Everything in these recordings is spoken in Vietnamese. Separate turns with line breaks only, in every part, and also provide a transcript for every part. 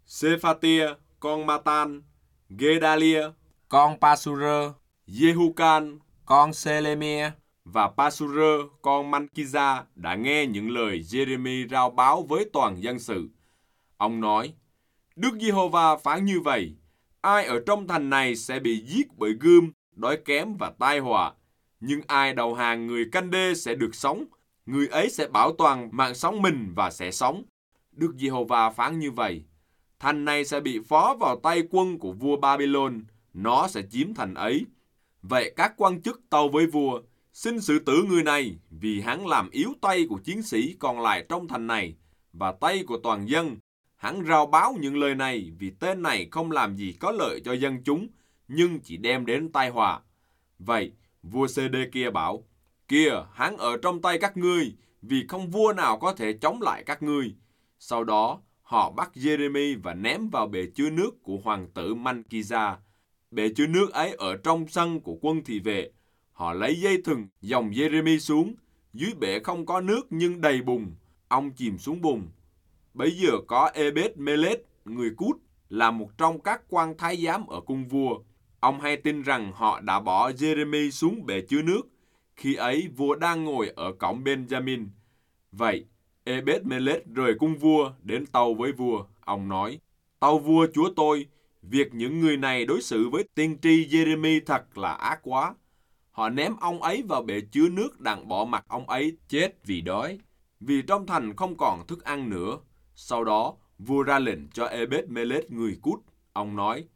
Sephatia con Matan, Gedalia
con Pasur,
Jehucan
con Selemia
và Pasur con Mankiza đã nghe những lời Jeremy rao báo với toàn dân sự. Ông nói, Đức Giê-hô-va phán như vậy, ai ở trong thành này sẽ bị giết bởi gươm, đói kém và tai họa, nhưng ai đầu hàng người Canh-đê sẽ được sống, người ấy sẽ bảo toàn mạng sống mình và sẽ sống. Đức Giê-hô-va phán như vậy, thành này sẽ bị phó vào tay quân của vua Babylon, nó sẽ chiếm thành ấy. Vậy các quan chức tâu với vua, xin xử tử người này, vì hắn làm yếu tay của chiến sĩ còn lại trong thành này, và tay của toàn dân. Hắn rao báo những lời này vì tên này không làm gì có lợi cho dân chúng, nhưng chỉ đem đến tai họa. Vậy, vua Sê-đê-kia bảo, kìa, hắn ở trong tay các ngươi, vì không vua nào có thể chống lại các ngươi. Sau đó, họ bắt Jeremy và ném vào bể chứa nước của hoàng tử Mankiza. Bể chứa nước ấy ở trong sân của quân thị vệ. Họ lấy dây thừng dòng Jeremy xuống. Dưới bể không có nước nhưng đầy bùn. Ông chìm xuống bùn. Bấy giờ có Ebed-melech, người Cút, là một trong các quan thái giám ở cung vua. Ông hay tin rằng họ đã bỏ Jeremy xuống bể chứa nước. Khi ấy vua đang ngồi ở cổng Benjamin. Vậy, Ebed-melech rời cung vua đến tâu với vua. Ông nói, tâu vua chúa tôi, việc những người này đối xử với tiên tri Jeremy thật là ác quá. Họ ném ông ấy vào bể chứa nước đặng bỏ mặc ông ấy chết vì đói, vì trong thành không còn thức ăn nữa. Sau đó, vua ra lệnh cho Ebed-melech người Cút. Ông nói,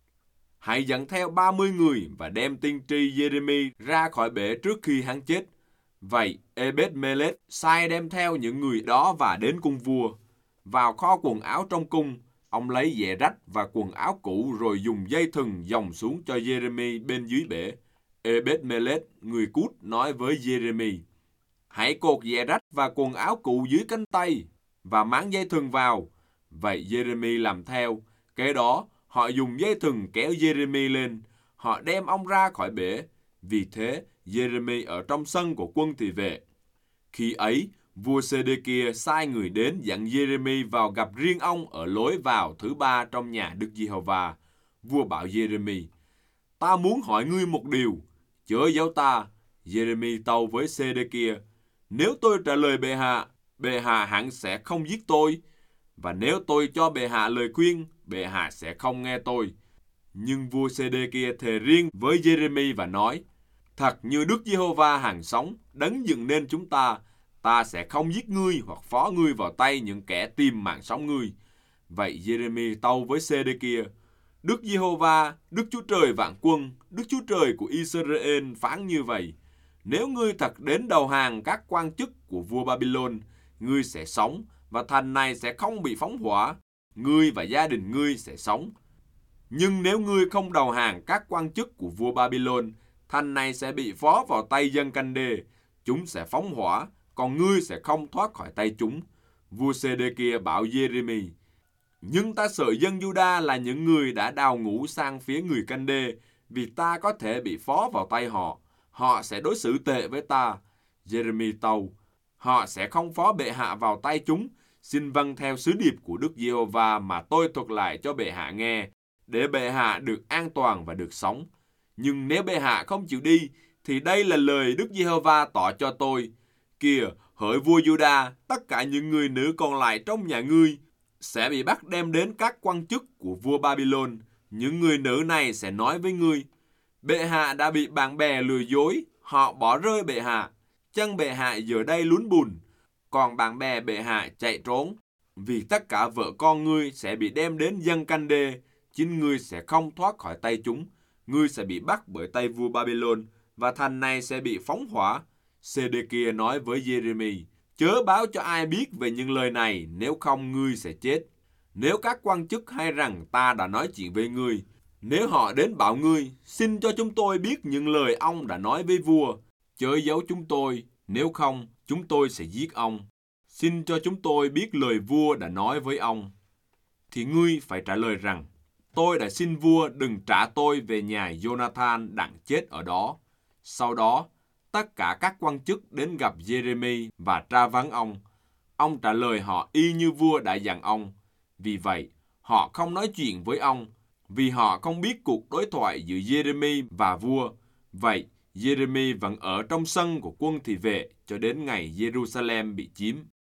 hãy dẫn theo 30 người và đem tiên tri Jeremy ra khỏi bể trước khi hắn chết. Vậy, Ebed-melech sai đem theo những người đó và đến cung vua. Vào kho quần áo trong cung, ông lấy dẻ rách và quần áo cũ rồi dùng dây thừng dòng xuống cho Jeremy bên dưới bể. Ebed-melech, người Cút, nói với Jeremy, hãy cột dẻ rách và quần áo cũ dưới cánh tay và máng dây thừng vào. Vậy Jeremy làm theo. Kế đó, họ dùng dây thừng kéo Jeremy lên. Họ đem ông ra khỏi bể. Vì thế, Jeremy ở trong sân của quân thị vệ. Khi ấy, vua Sê-đê-kia sai người đến dẫn Jeremy vào gặp riêng ông ở lối vào thứ 3 trong nhà Đức Giê-hô-va. Vua bảo Jeremy, ta muốn hỏi ngươi một điều, chớ giấu ta. Jeremy tâu với Sê-đê-kia, nếu tôi trả lời bệ hạ hẳn sẽ không giết tôi. Và nếu tôi cho bệ hạ lời khuyên, bệ hạ sẽ không nghe tôi. Nhưng vua Sê-đê-kia thề riêng với Jeremy và nói, thật như Đức Giê-hô-va hằng sống, đấng dựng nên chúng ta sẽ không giết ngươi hoặc phó ngươi vào tay những kẻ tìm mạng sống ngươi. Vậy Jeremy tâu với Sê-đê-kia, Đức Giê-hô-va, Đức Chúa Trời vạn quân, Đức Chúa Trời của Israel phán như vậy, nếu ngươi thật đến đầu hàng các quan chức của vua Babylon, ngươi sẽ sống và thành này sẽ không bị phóng hỏa, ngươi và gia đình ngươi sẽ sống. Nhưng nếu ngươi không đầu hàng các quan chức của vua Babylon, thành này sẽ bị phó vào tay dân Canh-đê, chúng sẽ phóng hỏa, còn ngươi sẽ không thoát khỏi tay chúng. Vua Sê-đê-kia bảo Jeremy, nhưng ta sợ dân Juda là những người đã đào ngũ sang phía người Canh-đê, vì ta có thể bị phó vào tay họ. Họ sẽ đối xử tệ với ta. Jeremy tâu, họ sẽ không phó bệ hạ vào tay chúng. Xin vâng theo sứ điệp của Đức Giê-hô-va mà tôi thuật lại cho bệ hạ nghe, để bệ hạ được an toàn và được sống. Nhưng nếu bệ hạ không chịu đi, thì đây là lời Đức Giê-hô-va tỏ cho tôi. Kìa, hỡi vua Juda, tất cả những người nữ còn lại trong nhà ngươi sẽ bị bắt đem đến các quan chức của vua Babylon. Những người nữ này sẽ nói với ngươi, bệ hạ đã bị bạn bè lừa dối, họ bỏ rơi bệ hạ. Chân bệ hạ giờ đây lún bùn, còn bạn bè bệ hạ chạy trốn. Vì tất cả vợ con ngươi sẽ bị đem đến dân Canh-đê, chính ngươi sẽ không thoát khỏi tay chúng. Ngươi sẽ bị bắt bởi tay vua Babylon, và thành này sẽ bị phóng hỏa. Sê-đê-kia nói với Jeremy, chớ báo cho ai biết về những lời này, nếu không ngươi sẽ chết. Nếu các quan chức hay rằng ta đã nói chuyện với ngươi, nếu họ đến bảo ngươi, xin cho chúng tôi biết những lời ông đã nói với vua, chớ giấu chúng tôi, nếu không, chúng tôi sẽ giết ông. Xin cho chúng tôi biết lời vua đã nói với ông. Thì ngươi phải trả lời rằng, tôi đã xin vua đừng trả tôi về nhà Jonathan đặng chết ở đó. Sau đó, tất cả các quan chức đến gặp Jeremy và tra vấn ông. Ông trả lời họ y như vua đã dặn ông. Vì vậy, họ không nói chuyện với ông, vì họ không biết cuộc đối thoại giữa Giê-rê-mi và vua. Vậy, Giê-rê-mi vẫn ở trong sân của quân thị vệ cho đến ngày Giê-ru-sa-lem bị chiếm.